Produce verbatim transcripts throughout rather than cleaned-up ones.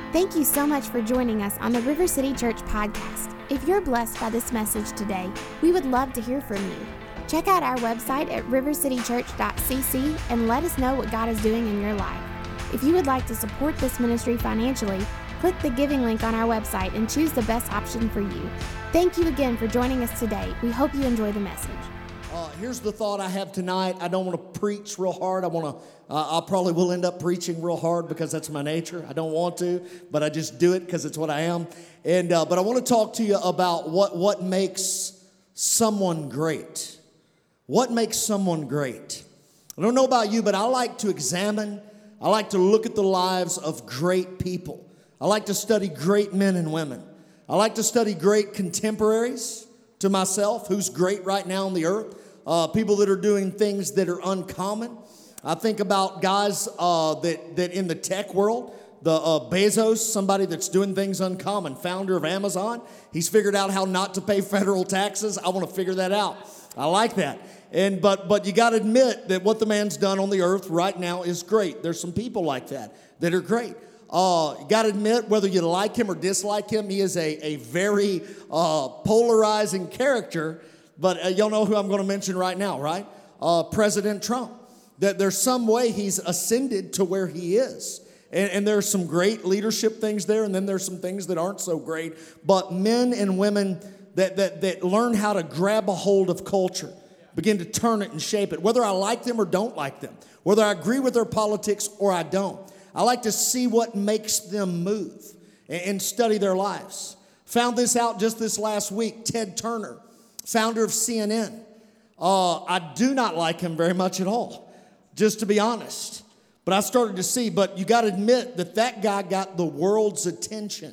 Thank you so much for joining us on the River City Church podcast. If you're blessed by this message today, we would love to hear from you. Check out our website at river city church dot c c and let us know what God is doing in your life. If you would like to support this ministry financially, click the giving link on our website and choose the best option for you. Thank you again for joining us today. We hope you enjoy the message. Uh, here's the thought I have tonight. I don't want to preach real hard. I want to. Uh, I probably will end up preaching real hard because that's my nature. I don't want to, but I just do it because it's what I am. And uh, but I want to talk to you about what what makes someone great. What makes someone great? I don't know about you, but I like to examine. I like to look at the lives of great people. I like to study great men and women. I like to study great contemporaries to myself, who's great right now on the earth. Uh, people that are doing things that are uncommon. I think about guys uh, that, that in the tech world, the uh, Bezos, somebody that's doing things uncommon, founder of Amazon. He's figured out how not to pay federal taxes. I want to figure that out. I like that. And but but you got to admit that what the man's done on the earth right now is great. There's some people like that that are great. Uh, you got to admit, whether you like him or dislike him, he is a, a very uh, polarizing character. But uh, y'all know who I'm going to mention right now, right? Uh, President Trump. That there's some way he's ascended to where he is. And, and there's some great leadership things there, and then there's some things that aren't so great. But men and women that, that, that learn how to grab a hold of culture, begin to turn it and shape it, whether I like them or don't like them, whether I agree with their politics or I don't. I like to see what makes them move and, and study their lives. Found this out just this last week. Ted Turner, founder of C N N. Uh, I do not like him very much at all, just to be honest. But I started to see, but you got to admit that that guy got the world's attention.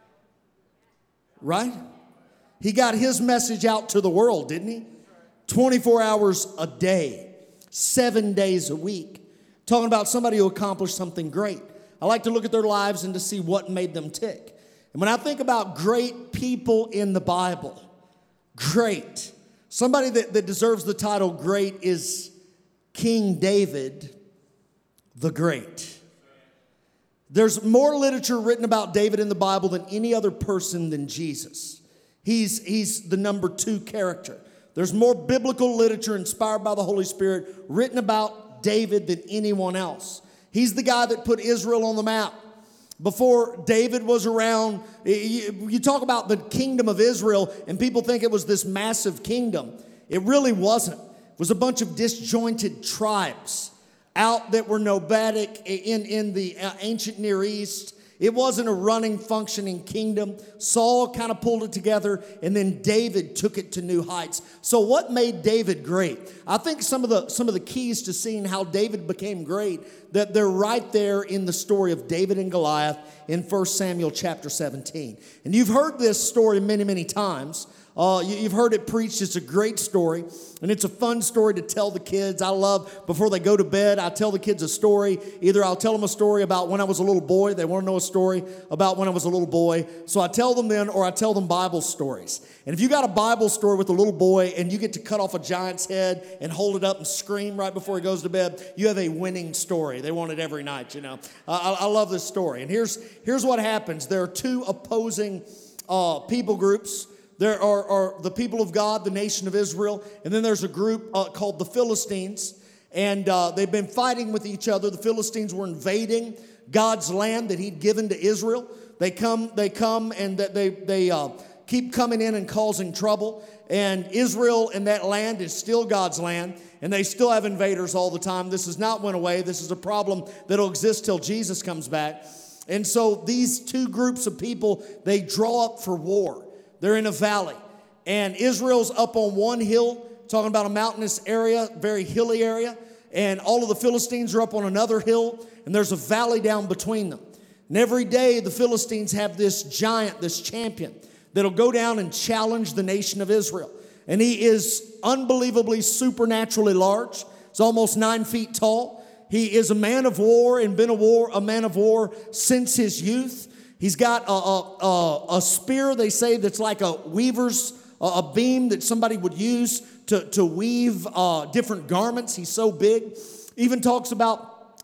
Right? He got his message out to the world, didn't he? twenty-four hours a day, seven days a week. Talking about somebody who accomplished something great. I like to look at their lives and to see what made them tick. And when I think about great people in the Bible, great. Somebody that, that deserves the title great is King David the Great. There's more literature written about David in the Bible than any other person than Jesus. He's, he's the number two character. There's more biblical literature inspired by the Holy Spirit written about David than anyone else. He's the guy that put Israel on the map. Before David was around, you talk about the kingdom of Israel, and people think it was this massive kingdom. It really wasn't. It was a bunch of disjointed tribes out that were nomadic in, in the ancient Near East. It wasn't a running, functioning kingdom. Saul kind of pulled it together, and then David took it to new heights. So what made David great? I think some of the some of the keys to seeing how David became great, that they're right there in the story of David and Goliath in First Samuel chapter seventeen. And you've heard this story many, many times. Uh, you, you've heard it preached. It's a great story, and it's a fun story to tell the kids. I love, before they go to bed, I tell the kids a story. Either I'll tell them a story about when I was a little boy. They want to know a story about when I was a little boy. So I tell them then, or I tell them Bible stories. And if you got a Bible story with a little boy and you get to cut off a giant's head and hold it up and scream right before he goes to bed, you have a winning story. They want it every night, you know. Uh, I, I love this story. And here's, here's what happens. There are two opposing uh, people groups. There are, are the people of God, the nation of Israel, and then there's a group uh, called the Philistines, and uh, they've been fighting with each other. The Philistines were invading God's land that He'd given to Israel. They come, they come, and they they uh, keep coming in and causing trouble. And Israel and that land is still God's land, and they still have invaders all the time. This has not went away. This is a problem that'll exist till Jesus comes back. And so these two groups of people, they draw up for war. They're in a valley, and Israel's up on one hill, talking about a mountainous area, very hilly area, and all of the Philistines are up on another hill, and there's a valley down between them. And every day the Philistines have this giant, this champion, that'll go down and challenge the nation of Israel. And he is unbelievably supernaturally large. He's almost nine feet tall. He is a man of war and been a war, a man of war since his youth. He's got a, a, a, a spear, they say, that's like a weaver's, a, a beam that somebody would use to, to weave uh, different garments. He's so big. Even talks about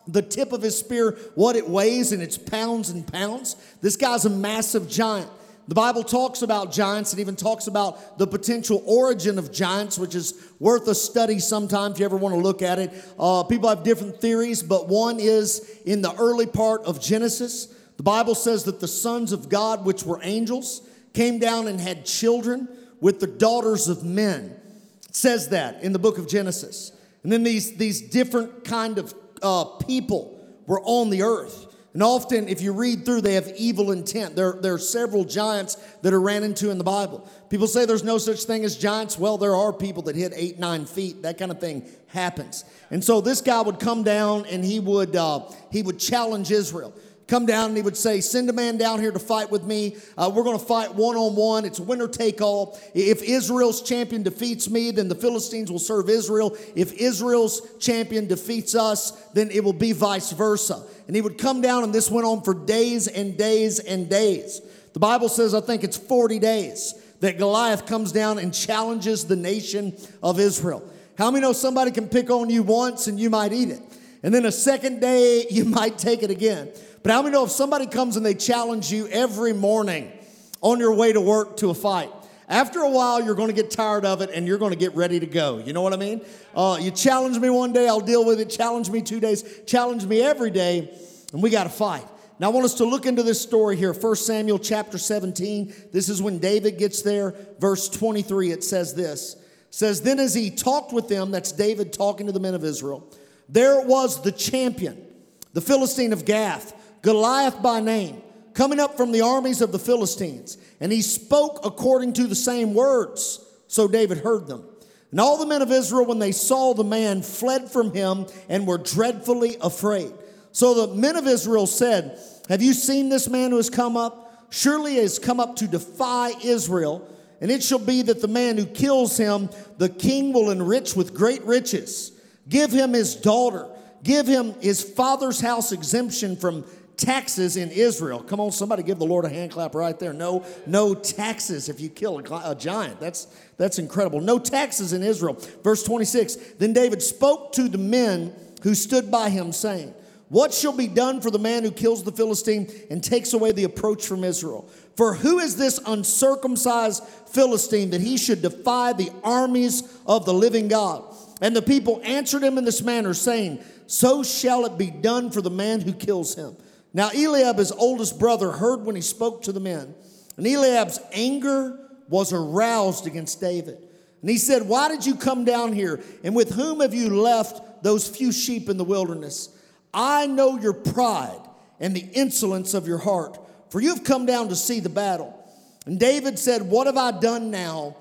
the tip of his spear, what it weighs, and it's pounds and pounds. This guy's a massive giant. The Bible talks about giants and even talks about the potential origin of giants, which is worth a study sometime if you ever want to look at it. Uh, people have different theories, but one is in the early part of Genesis. The Bible says that the sons of God, which were angels, came down and had children with the daughters of men. It says that in the book of Genesis. And then these, these different kind of uh, people were on the earth. And often, if you read through, they have evil intent. There, there are several giants that are ran into in the Bible. People say there's no such thing as giants. Well, there are people that hit eight, nine feet. That kind of thing happens. And so this guy would come down and he would uh, he would challenge Israel. Come down and he would say, send a man down here to fight with me. Uh, we're going to fight one-on-one. It's winner take all. If Israel's champion defeats me, then the Philistines will serve Israel. If Israel's champion defeats us, then it will be vice versa. And he would come down, and this went on for days and days and days. The Bible says, I think it's forty days, that Goliath comes down and challenges the nation of Israel. How many know somebody can pick on you once and you might eat it? And then a second day, you might take it again. But how many know if somebody comes and they challenge you every morning on your way to work to a fight, after a while, you're going to get tired of it and you're going to get ready to go. You know what I mean? Uh, you challenge me one day, I'll deal with it. Challenge me two days. Challenge me every day, and we got to fight. Now, I want us to look into this story here. First Samuel chapter seventeen. This is when David gets there. Verse twenty-three, it says this. It says, then as he talked with them, that's David talking to the men of Israel, there was the champion, the Philistine of Gath, Goliath by name, coming up from the armies of the Philistines. And he spoke according to the same words. So David heard them. And all the men of Israel, when they saw the man, fled from him and were dreadfully afraid. So the men of Israel said, have you seen this man who has come up? Surely he has come up to defy Israel. And it shall be that the man who kills him, the king will enrich with great riches. Give him his daughter. Give him his father's house exemption from taxes in Israel. Come on, somebody give the Lord a hand clap right there. No, no taxes if you kill a, a giant. That's, that's incredible. No taxes in Israel. Verse twenty-six, then David spoke to the men who stood by him, saying, what shall be done for the man who kills the Philistine and takes away the approach from Israel? For who is this uncircumcised Philistine that he should defy the armies of the living God? And the people answered him in this manner, saying, so shall it be done for the man who kills him. Now Eliab, his oldest brother, heard when he spoke to the men. And Eliab's anger was aroused against David. And he said, why did you come down here? And with whom have you left those few sheep in the wilderness? I know your pride and the insolence of your heart, for you have come down to see the battle. And David said, what have I done now?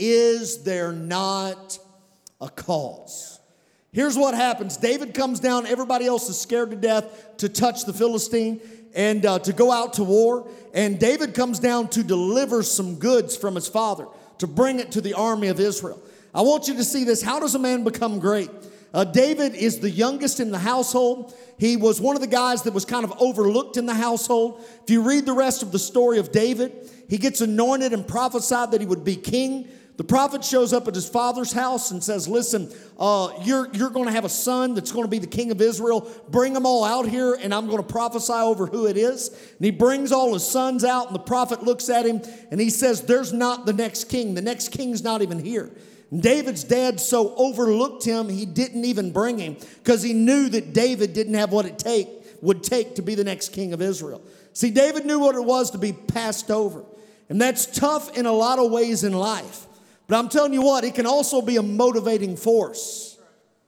Is there not a cause? Here's what happens. David comes down. Everybody else is scared to death to touch the Philistine and uh, to go out to war. And David comes down to deliver some goods from his father, to bring it to the army of Israel. I want you to see this. How does a man become great? Uh, David is the youngest in the household. He was one of the guys that was kind of overlooked in the household. If you read the rest of the story of David, he gets anointed and prophesied that he would be king. The prophet shows up at his father's house and says, listen, uh, you're, you're going to have a son that's going to be the king of Israel. Bring them all out here, and I'm going to prophesy over who it is. And he brings all his sons out, and the prophet looks at him, and he says, there's not the next king. The next king's not even here. And David's dad so overlooked him, he didn't even bring him because he knew that David didn't have what it take would take to be the next king of Israel. See, David knew what it was to be passed over. And that's tough in a lot of ways in life. But I'm telling you what, it can also be a motivating force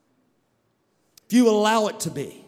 if you allow it to be.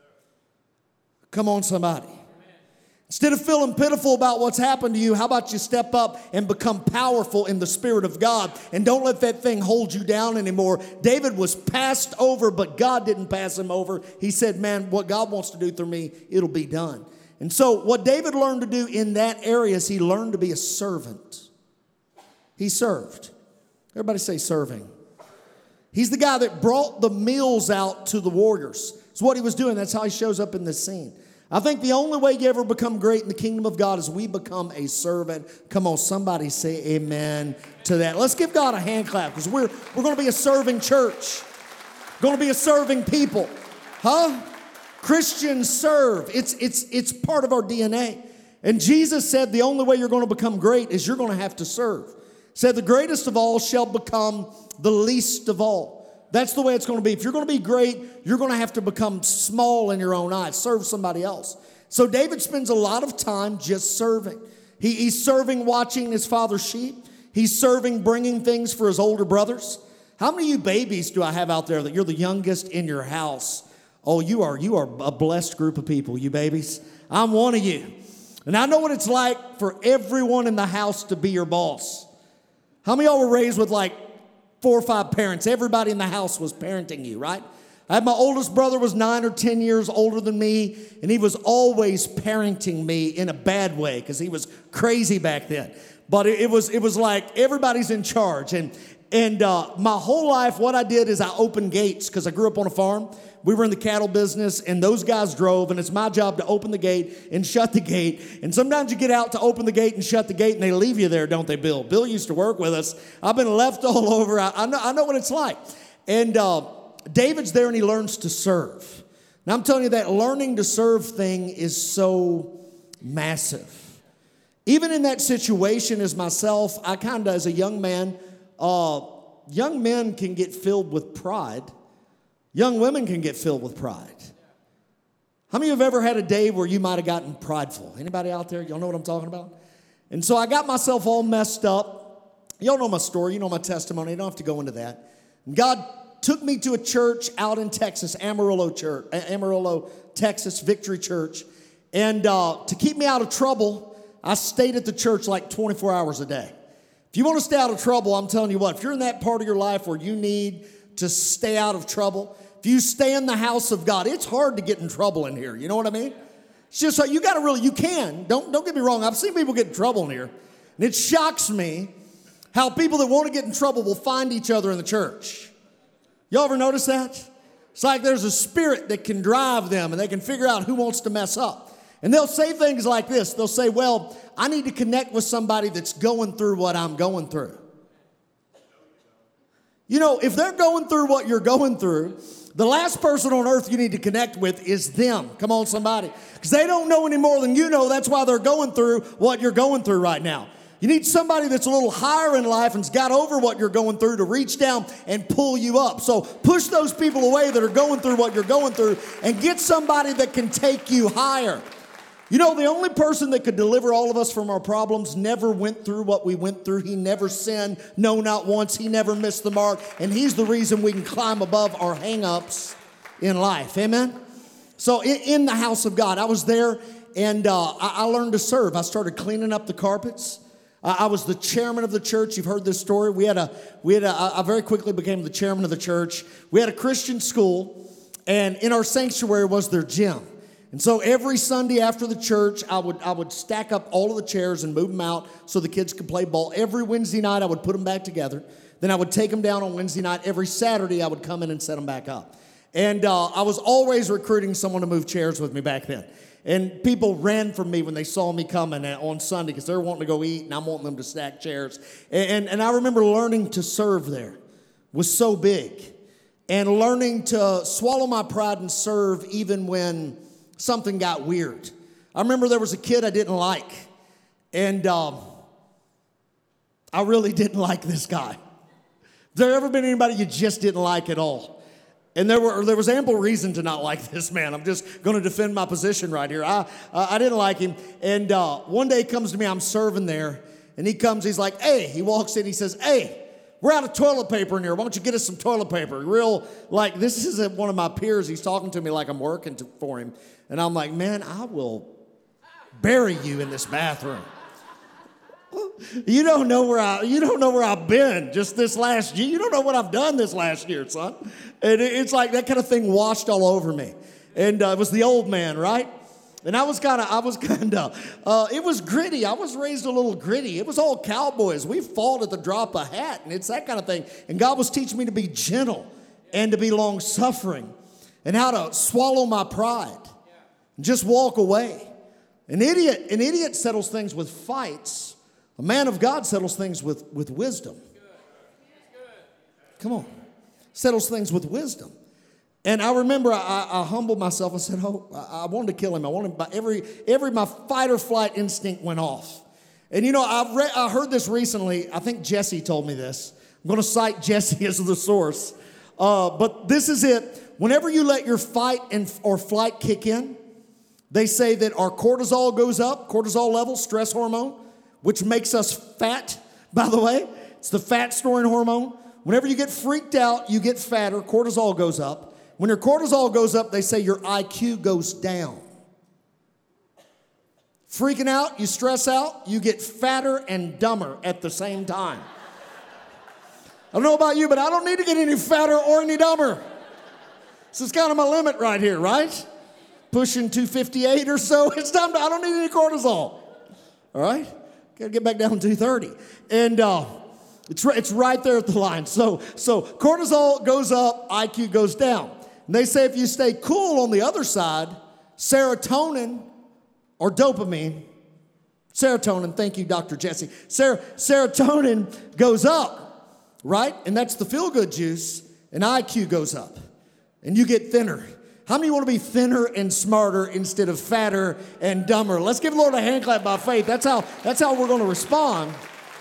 Come on, somebody. Instead of feeling pitiful about what's happened to you, how about you step up and become powerful in the Spirit of God and don't let that thing hold you down anymore. David was passed over, but God didn't pass him over. He said, man, what God wants to do through me, it'll be done. And so what David learned to do in that area is he learned to be a servant. He served. Everybody say serving. He's the guy that brought the meals out to the warriors. It's what he was doing. That's how he shows up in this scene. I think the only way you ever become great in the kingdom of God is we become a servant. Come on, somebody say amen to that. Let's give God a hand clap because we're, we're going to be a serving church. Going to be a serving people. Huh? Christians serve. It's, it's, it's part of our D N A. And Jesus said the only way you're going to become great is you're going to have to serve. He said the greatest of all shall become the least of all. That's the way it's going to be. If you're going to be great, you're going to have to become small in your own eyes. Serve somebody else. So David spends a lot of time just serving. He, he's serving watching his father's sheep. He's serving bringing things for his older brothers. How many of you babies do I have out there that you're the youngest in your house? Oh, you are, you are a blessed group of people, you babies. I'm one of you. And I know what it's like for everyone in the house to be your boss. How many of y'all were raised with like four or five parents? Everybody in the house was parenting you, right? I had my oldest brother was nine or ten years older than me, and he was always parenting me in a bad way because he was crazy back then. But it, it was it was like everybody's in charge. And and uh, my whole life, what I did is I opened gates because I grew up on a farm. We were in the cattle business, and those guys drove, and it's my job to open the gate and shut the gate. And sometimes you get out to open the gate and shut the gate, and they leave you there, don't they, Bill? Bill used to work with us. I've been left all over. I, I know I know what it's like. And uh, David's there, and he learns to serve. Now, I'm telling you, that learning to serve thing is so massive. Even in that situation as myself, I kind of, as a young man, uh, young men can get filled with pride. Young women can get filled with pride. How many of you have ever had a day where you might have gotten prideful? Anybody out there? Y'all know what I'm talking about? And so I got myself all messed up. Y'all know my story. You know my testimony. I don't have to go into that. And God took me to a church out in Texas, Amarillo Church, Amarillo, Texas, Victory Church. And uh, to keep me out of trouble, I stayed at the church like twenty-four hours a day. If you want to stay out of trouble, I'm telling you what, if you're in that part of your life where you need to stay out of trouble, if you stay in the house of God, it's hard to get in trouble in here. You know what I mean? It's just like you got to really, you can. Don't, don't get me wrong. I've seen people get in trouble in here. And it shocks me how people that want to get in trouble will find each other in the church. Y'all ever notice that? It's like there's a spirit that can drive them and they can figure out who wants to mess up. And they'll say things like this. They'll say, well, I need to connect with somebody that's going through what I'm going through. You know, if they're going through what you're going through, the last person on earth you need to connect with is them. Come on, somebody. Because they don't know any more than you know. That's why they're going through what you're going through right now. You need somebody that's a little higher in life and's got over what you're going through to reach down and pull you up. So push those people away that are going through what you're going through and get somebody that can take you higher. You know, the only person that could deliver all of us from our problems never went through what we went through. He never sinned, no, not once. He never missed the mark. And he's the reason we can climb above our hang-ups in life. Amen? So in, in the house of God, I was there and uh, I, I learned to serve. I started cleaning up the carpets. Uh, I was the chairman of the church. You've heard this story. We had a, we had a, I very quickly became the chairman of the church. We had a Christian school, and in our sanctuary was their gym. And so every Sunday after the church, I would I would stack up all of the chairs and move them out so the kids could play ball. Every Wednesday night, I would put them back together. Then I would take them down on Wednesday night. Every Saturday, I would come in and set them back up. And uh, I was always recruiting someone to move chairs with me back then. And people ran from me when they saw me coming on Sunday because they were wanting to go eat, and I'm wanting them to stack chairs. And, and, and I remember learning to serve there was so big. And learning to swallow my pride and serve even when something got weird. I remember there was a kid I didn't like, and um, I really didn't like this guy. There ever been anybody you just didn't like at all? And there were there was ample reason to not like this man. I'm just going to defend my position right here. I uh, I didn't like him, and uh, one day he comes to me. I'm serving there, and he comes. He's like, "Hey," he walks in. He says, "Hey, we're out of toilet paper in here. Why don't you get us some toilet paper?" Real, like, this is one of my peers. He's talking to me like I'm working to, for him. And I'm like, man, I will bury you in this bathroom. You don't know where I, you don't know where I've been just this last year. You don't know what I've done this last year, son. And it, it's like that kind of thing washed all over me. And uh, it was the old man, right? And I was kind of, I was kind of, uh, it was gritty. I was raised a little gritty. It was all cowboys. We fought at the drop of a hat, and it's that kind of thing. And God was teaching me to be gentle and to be long-suffering and how to swallow my pride and just walk away. An idiot, an idiot settles things with fights. A man of God settles things with, with wisdom. Come on. Settles things with wisdom. And I remember I, I humbled myself and said, oh, I, I wanted to kill him. I wanted, by every, every, my fight or flight instinct went off. And you know, I, read, I heard this recently. I think Jesse told me this. I'm going to cite Jesse as the source. Uh, but this is it. Whenever you let your fight and or flight kick in, they say that our cortisol goes up, cortisol level, stress hormone, which makes us fat, by the way. It's the fat storing hormone. Whenever you get freaked out, you get fatter, cortisol goes up. When your cortisol goes up, they say your I Q goes down. Freaking out, you stress out, you get fatter and dumber at the same time. I don't know about you, but I don't need to get any fatter or any dumber. This is kind of my limit right here, right? Pushing two fifty-eight or so. It's time to, I don't need any cortisol. All right? Got to get back down to two thirty. And uh, it's, it's right there at the line. So, so cortisol goes up, I Q goes down. And they say if you stay cool on the other side, serotonin or dopamine, serotonin, thank you, Doctor Jesse, Ser- serotonin goes up, right? And that's the feel-good juice, and I Q goes up, and you get thinner. How many want to be thinner and smarter instead of fatter and dumber? Let's give the Lord a hand clap by faith. That's how, that's how we're going to respond.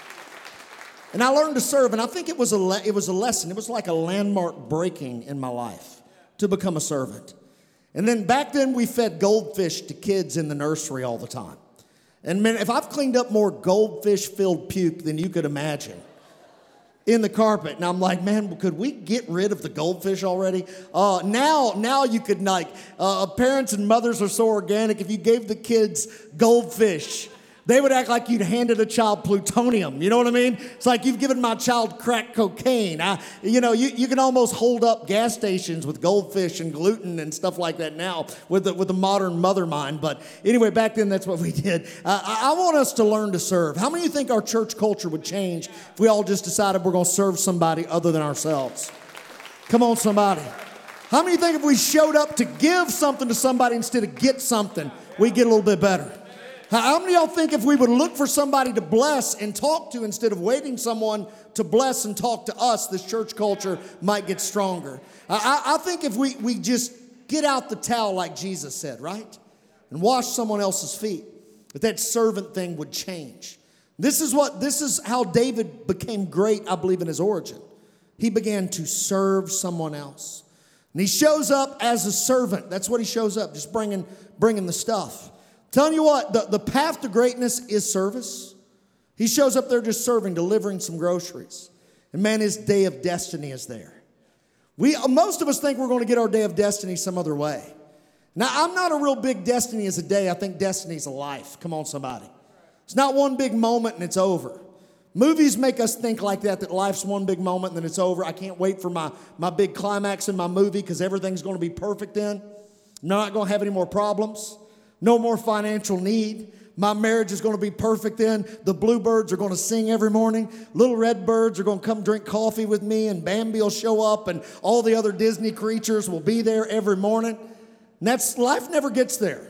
And I learned to serve, and I think it was a le- it was a lesson. It was like a landmark breaking in my life to become a servant. And then back then we fed goldfish to kids in the nursery all the time. And man, if I've cleaned up more goldfish-filled puke than you could imagine in the carpet, and I'm like, man, could we get rid of the goldfish already? Uh, now, now you could like, uh, parents and mothers are so organic. If you gave the kids goldfish, they would act like you'd handed a child plutonium. You know what I mean? It's like you've given my child crack cocaine. I, you know, you, you can almost hold up gas stations with goldfish and gluten and stuff like that now with the, with the modern mother mind. But anyway, back then that's what we did. Uh, I, I want us to learn to serve. How many of you think our church culture would change if we all just decided we're going to serve somebody other than ourselves? Come on, somebody. How many of you think if we showed up to give something to somebody instead of get something, we'd get a little bit better? How many of y'all think if we would look for somebody to bless and talk to instead of waiting someone to bless and talk to us, this church culture might get stronger? I, I think if we, we just get out the towel like Jesus said, right? And wash someone else's feet, that that servant thing would change. This is what, this is how David became great, I believe, in his origin. He began to serve someone else. And he shows up as a servant. That's what he shows up, just bringing, bringing the stuff. Telling you what, the, the path to greatness is service. He shows up there just serving, delivering some groceries. And man, his day of destiny is there. We, most of us think we're going to get our day of destiny some other way. Now, I'm not a real big destiny as a day. I think destiny is a life. Come on, somebody. It's not one big moment and it's over. Movies make us think like that, that life's one big moment and then it's over. I can't wait for my, my big climax in my movie because everything's going to be perfect then. I'm not going to have any more problems. No more financial need. My marriage is going to be perfect then. The bluebirds are going to sing every morning. Little red birds are going to come drink coffee with me, and Bambi will show up, and all the other Disney creatures will be there every morning. And that's, life never gets there.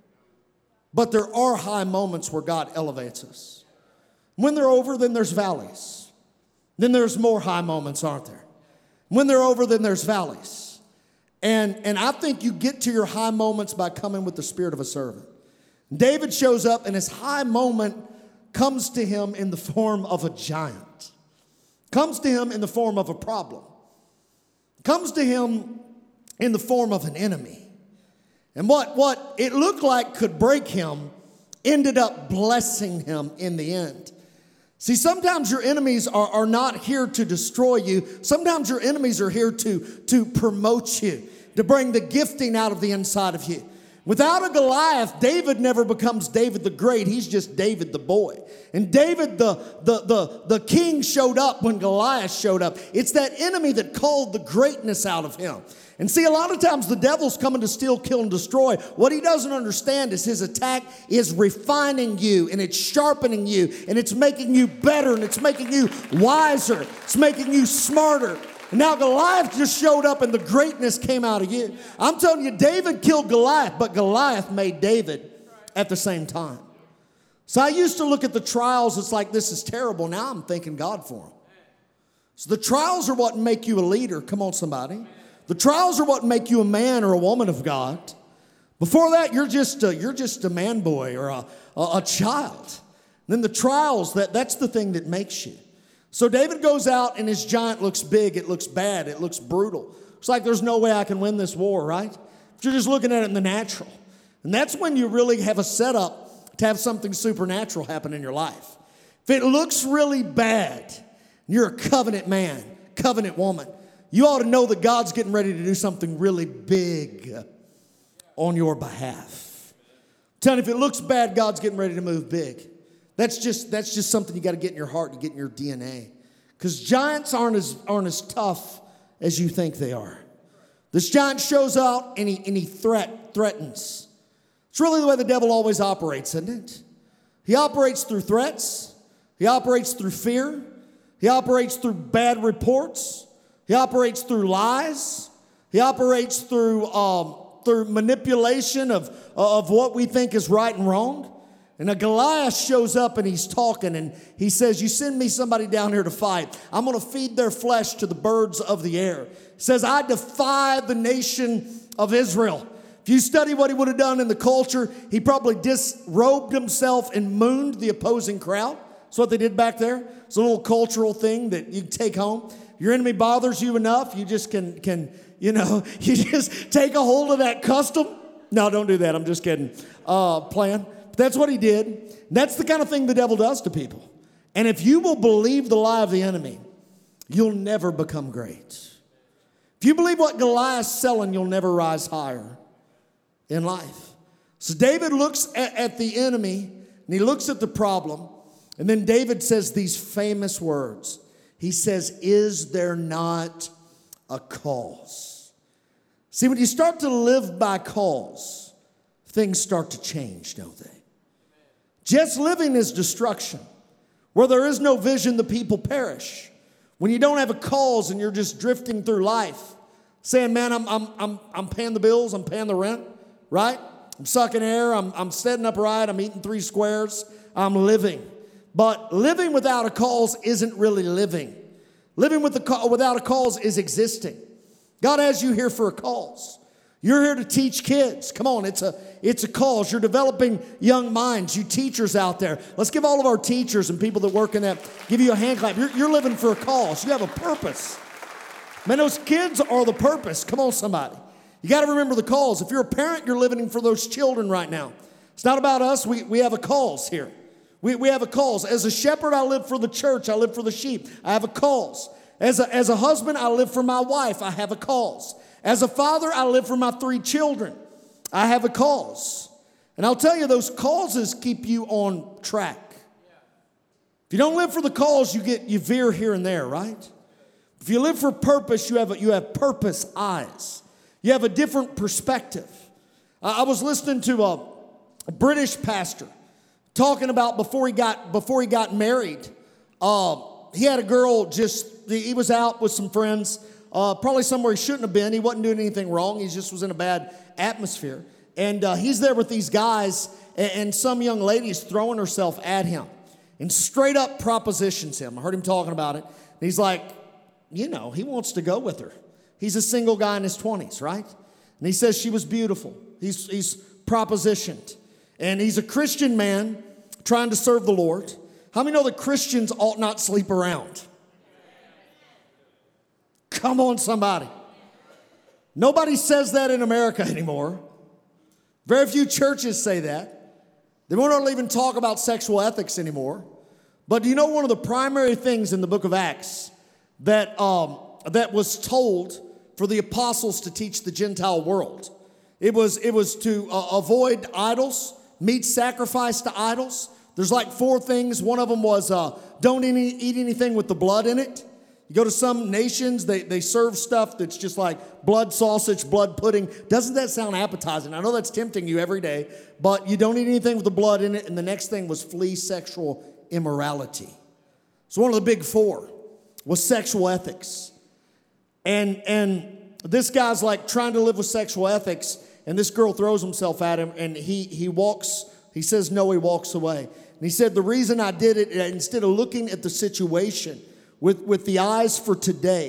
But there are high moments where God elevates us. When they're over, then there's valleys. Then there's more high moments, aren't there? When they're over, then there's valleys. And, and I think you get to your high moments by coming with the spirit of a servant. David shows up, and his high moment comes to him in the form of a giant. Comes to him in the form of a problem. Comes to him in the form of an enemy. And what, what it looked like could break him ended up blessing him in the end. See, sometimes your enemies are, are not here to destroy you. Sometimes your enemies are here to, to promote you, to bring the gifting out of the inside of you. Without a Goliath, David never becomes David the Great. He's just David the boy. And David the, the, the, the king showed up when Goliath showed up. It's that enemy that called the greatness out of him. And see, a lot of times the devil's coming to steal, kill, and destroy. What he doesn't understand is his attack is refining you, and it's sharpening you, and it's making you better, and it's making you wiser. It's making you smarter. And now Goliath just showed up, and the greatness came out of you. I'm telling you, David killed Goliath, but Goliath made David at the same time. So I used to look at the trials, it's like, this is terrible. Now I'm thanking God for them. So the trials are what make you a leader. Come on, somebody. The trials are what make you a man or a woman of God. Before that, you're just a, you're just a man boy or a, a, a child. And then the trials, that, that's the thing that makes you. So David goes out and his giant looks big, it looks bad, it looks brutal. It's like there's no way I can win this war, right? If you're just looking at it in the natural. And that's when you really have a setup to have something supernatural happen in your life. If it looks really bad, you're a covenant man, covenant woman, you ought to know that God's getting ready to do something really big on your behalf. I'm telling you, if it looks bad, God's getting ready to move big. That's just that's just something you got to get in your heart, you get in your D N A. Because giants aren't as aren't as tough as you think they are. This giant shows out and he and he threat threatens. It's really the way the devil always operates, isn't it? He operates through threats. He operates through fear. He operates through bad reports. He operates through lies. He operates through um, through manipulation of, of what we think is right and wrong. And a Goliath shows up and he's talking and he says, you send me somebody down here to fight. I'm going to feed their flesh to the birds of the air. He says, I defy the nation of Israel. If you study what he would have done in the culture, he probably disrobed himself and mooned the opposing crowd. That's what they did back there. It's a little cultural thing that you take home. Your enemy bothers you enough, you just can, can you know, you just take a hold of that custom. No, don't do that. I'm just kidding. Uh, plan. But that's what he did. That's the kind of thing the devil does to people. And if you will believe the lie of the enemy, you'll never become great. If you believe what Goliath's selling, you'll never rise higher in life. So David looks at, at the enemy and he looks at the problem. And then David says these famous words. He says, is there not a cause? See, when you start to live by cause, things start to change, don't they? Just living is destruction. Where there is no vision, the people perish. When you don't have a cause and you're just drifting through life, saying, man, I'm, I'm, I'm, I'm paying the bills, I'm paying the rent, right? I'm sucking air, I'm, I'm sitting upright, I'm eating three squares, I'm living. But living without a cause isn't really living. Living with the, without a cause is existing. God has you here for a cause. You're here to teach kids. Come on, it's a, it's a cause. You're developing young minds, you teachers out there. Let's give all of our teachers and people that work in that, give you a hand clap. You're, you're living for a cause. You have a purpose. Man, those kids are the purpose. Come on, somebody. You got to remember the cause. If you're a parent, you're living for those children right now. It's not about us. We, we have a cause here. We, we have a cause. As a shepherd, I live for the church. I live for the sheep. I have a cause. As a, as a husband, I live for my wife. I have a cause. As a father, I live for my three children. I have a cause. And I'll tell you, those causes keep you on track. If you don't live for the cause, you get you veer here and there, right? If you live for purpose, you have a, you have purpose eyes. You have a different perspective. Uh, I was listening to a, a British pastor talking about before he got before he got married. Uh, he had a girl just, he was out with some friends, uh, probably somewhere he shouldn't have been. He wasn't doing anything wrong. He just was in a bad atmosphere. And uh, he's there with these guys, and, and some young lady is throwing herself at him and straight up propositions him. I heard him talking about it. And he's like, you know, he wants to go with her. He's a single guy in his twenties, right? And he says she was beautiful. He's, he's propositioned. And he's a Christian man trying to serve the Lord. How many know that Christians ought not sleep around? Come on, somebody. Nobody says that in America anymore. Very few churches say that. They won't even talk about sexual ethics anymore. But do you know one of the primary things in the book of Acts that, um, that was told for the apostles to teach the Gentile world? It was, it was to uh, avoid idols, meat sacrifice to idols. There's like four things. One of them was uh, don't any, eat anything with the blood in it. You go to some nations, they, they serve stuff that's just like blood sausage, blood pudding. Doesn't that sound appetizing? I know that's tempting you every day, but you don't eat anything with the blood in it. And the next thing was flee sexual immorality. So one of the big four was sexual ethics. And, and this guy's like trying to live with sexual ethics, and this girl throws himself at him, and he, he walks, he says no, he walks away. And he said, the reason I did it, instead of looking at the situation with, with the eyes for today,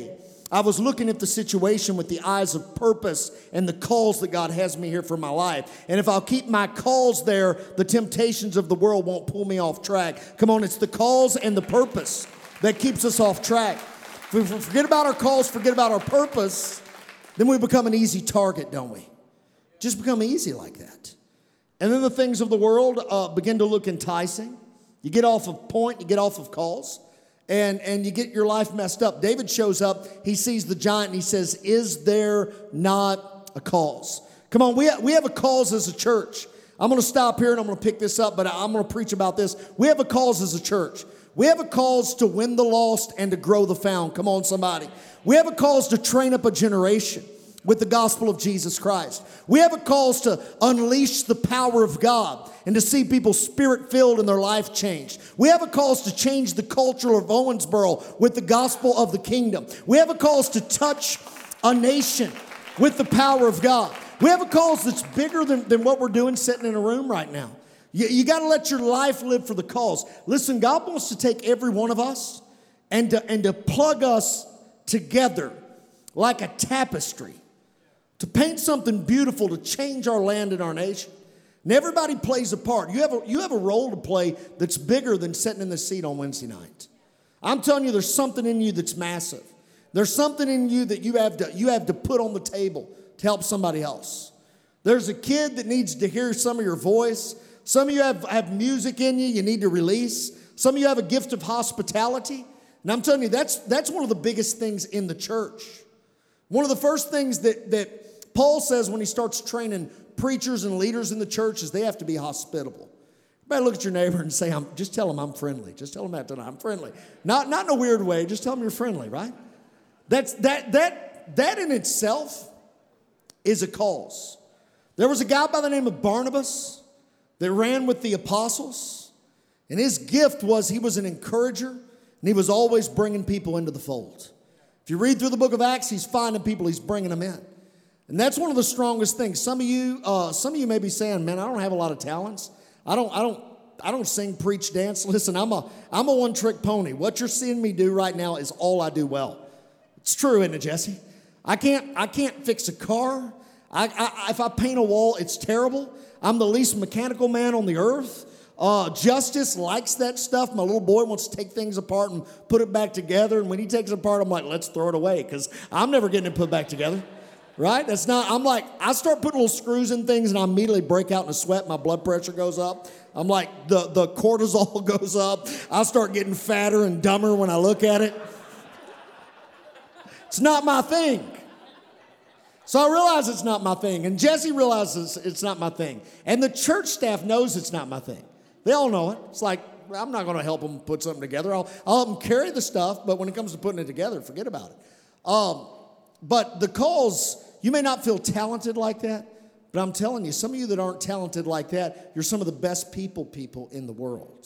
I was looking at the situation with the eyes of purpose and the calls that God has me here for my life. And if I'll keep my calls there, the temptations of the world won't pull me off track. Come on, it's the calls and the purpose that keeps us off track. If we forget about our calls, forget about our purpose, then we become an easy target, don't we? Just become easy like that. And then the things of the world uh, begin to look enticing. You get off of point, you get off of calls, and, and you get your life messed up. David shows up, he sees the giant, and he says, is there not a cause? Come on, we have, we have a cause as a church. I'm going to stop here and I'm going to pick this up, but I'm going to preach about this. We have a cause as a church. We have a cause to win the lost and to grow the found. Come on, somebody. We have a cause to train up a generation with the gospel of Jesus Christ. We have a cause to unleash the power of God and to see people spirit-filled and their life changed. We have a cause to change the culture of Owensboro with the gospel of the kingdom. We have a cause to touch a nation with the power of God. We have a cause that's bigger than, than what we're doing sitting in a room right now. You, you got to let your life live for the cause. Listen, God wants to take every one of us and to, and to plug us together like a tapestry, to paint something beautiful, to change our land and our nation. And everybody plays a part. You have a, you have a role to play that's bigger than sitting in the seat on Wednesday night. I'm telling you, there's something in you that's massive. There's something in you that you have to, you have to put on the table to help somebody else. There's a kid that needs to hear some of your voice. Some of you have, have music in you you need to release. Some of you have a gift of hospitality. And I'm telling you, that's, that's one of the biggest things in the church. One of the first things that, that Paul says when he starts training preachers and leaders in the church is they have to be hospitable. Everybody look at your neighbor and say, I'm, just tell them I'm friendly. Just tell them that tonight. I'm friendly. Not, not in a weird way. Just tell them you're friendly, right? That's, that, that, that in itself is a cause. There was a guy by the name of Barnabas that ran with the apostles. And his gift was he was an encourager. And he was always bringing people into the fold. If you read through the book of Acts, he's finding people, he's bringing them in. And that's one of the strongest things. Some of you, uh, some of you may be saying, man, I don't have a lot of talents. I don't, I don't, I don't sing, preach, dance. Listen, I'm a, I'm a one-trick pony. What you're seeing me do right now is all I do well. It's true, isn't it, Jesse? I can't, I can't fix a car. I, I, if I paint a wall, it's terrible. I'm the least mechanical man on the earth. Uh, Justice likes that stuff. My little boy wants to take things apart and put it back together. And when he takes it apart, I'm like, let's throw it away because I'm never getting it put back together. Right? That's not, I'm like, I start putting little screws in things and I immediately break out in a sweat. My blood pressure goes up. I'm like, the, the cortisol goes up. I start getting fatter and dumber when I look at it. It's not my thing. So I realize it's not my thing. And Jesse realizes it's not my thing. And the church staff knows it's not my thing. They all know it. It's like, I'm not going to help them put something together. I'll, I'll help them carry the stuff, but when it comes to putting it together, forget about it. Um, but the calls, you may not feel talented like that, but I'm telling you, some of you that aren't talented like that, you're some of the best people people in the world.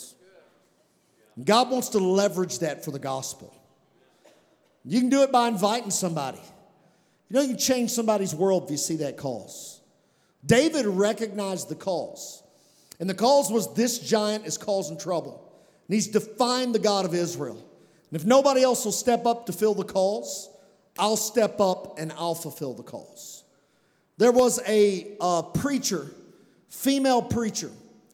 God wants to leverage that for the gospel. You can do it by inviting somebody. You know, you can change somebody's world if you see that cause. David recognized the cause. And the cause was, this giant is causing trouble. And he's defined the God of Israel. And if nobody else will step up to fill the cause, I'll step up and I'll fulfill the cause. There was a uh, preacher, female preacher.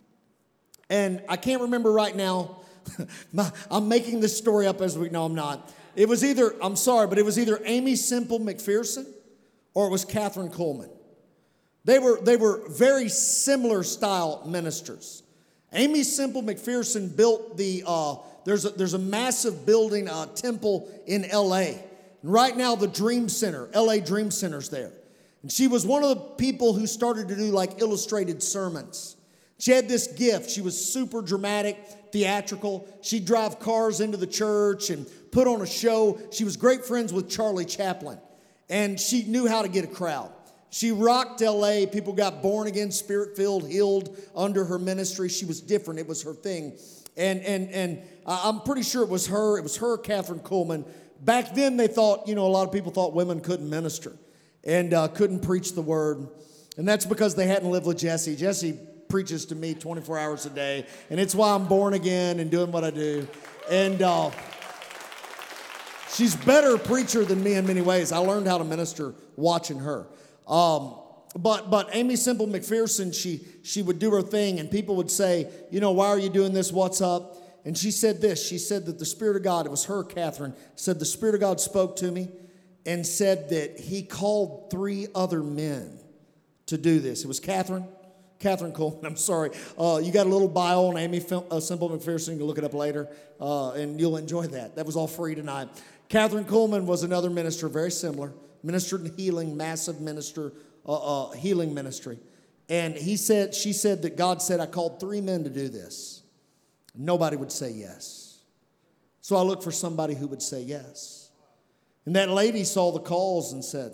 And I can't remember right now. My, I'm making this story up as we know I'm not. It was either, I'm sorry, but it was either Amy Semple McPherson or it was Catherine Coleman. They were, they were very similar style ministers. Amy Semple McPherson built the, uh, there's, a, there's a massive building, uh, temple in L A. And right now the Dream Center, L A Dream Center's there. And she was one of the people who started to do like illustrated sermons. She had this gift. She was super dramatic, theatrical. She'd drive cars into the church and put on a show. She was great friends with Charlie Chaplin. And she knew how to get a crowd. She rocked L A. People got born again, spirit-filled, healed under her ministry. She was different. It was her thing. And and and I'm pretty sure it was her. It was her, Catherine Coleman. Back then, they thought, you know, a lot of people thought women couldn't minister and uh, couldn't preach the word. And that's because they hadn't lived with Jesse. Jesse preaches to me twenty-four hours a day. And it's why I'm born again and doing what I do. And uh, She's better preacher than me in many ways. I learned how to minister watching her. Um, but but Aimee Semple McPherson, she she would do her thing, and people would say, you know, why are you doing this? What's up? And she said this. She said that the Spirit of God, it was her, Catherine, said the Spirit of God spoke to me and said that he called three other men to do this. It was Catherine. Catherine Coleman, I'm sorry. Uh, you got a little bio on Aimee uh, Semple McPherson. You can look it up later, uh, and you'll enjoy that. That was all free tonight. Catherine Coleman was another minister, very similar. Ministered in healing, massive minister, uh, uh, healing ministry. And he said, she said that God said, I called three men to do this. Nobody would say yes. So I looked for somebody who would say yes. And that lady saw the calls and said,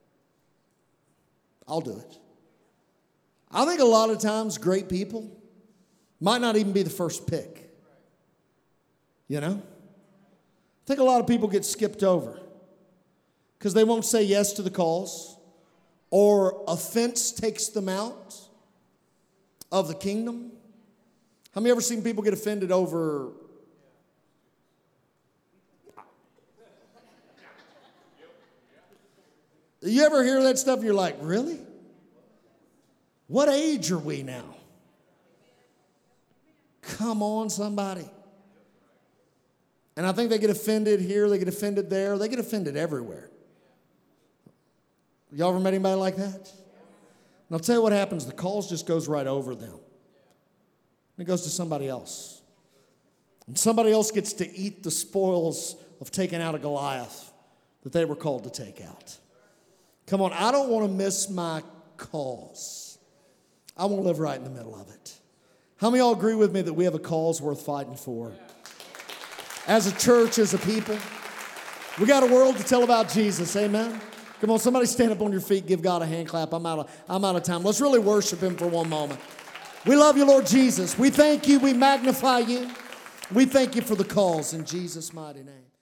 I'll do it. I think a lot of times great people might not even be the first pick. You know? I think a lot of people get skipped over because they won't say yes to the calls, or offense takes them out of the kingdom. How many ever seen people get offended over you ever hear that stuff and you're like, really? What age are we now? Come on, somebody. And I think they get offended here, they get offended there, they get offended everywhere. Y'all ever met anybody like that? And I'll tell you what happens, the calls just goes right over them. It goes to somebody else. And somebody else gets to eat the spoils of taking out a Goliath that they were called to take out. Come on, I don't want to miss my calls. I want to live right in the middle of it. How many of y'all agree with me that we have a cause worth fighting for? As a church, as a people, we got a world to tell about Jesus, amen? Come on, somebody stand up on your feet, give God a hand clap. I'm out of, I'm out of time. Let's really worship him for one moment. We love you, Lord Jesus. We thank you, we magnify you. We thank you for the calls in Jesus' mighty name.